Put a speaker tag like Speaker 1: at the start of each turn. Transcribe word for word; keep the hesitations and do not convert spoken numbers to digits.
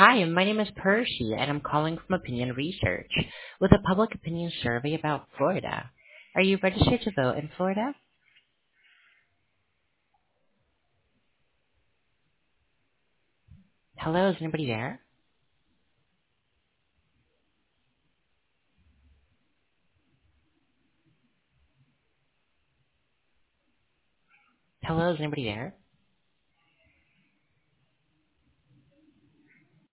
Speaker 1: Hi, my name is Percy, and I'm calling from Opinion Research with a public opinion survey about Florida. Are you registered to vote in Florida? Hello, is anybody there? Hello, is anybody there?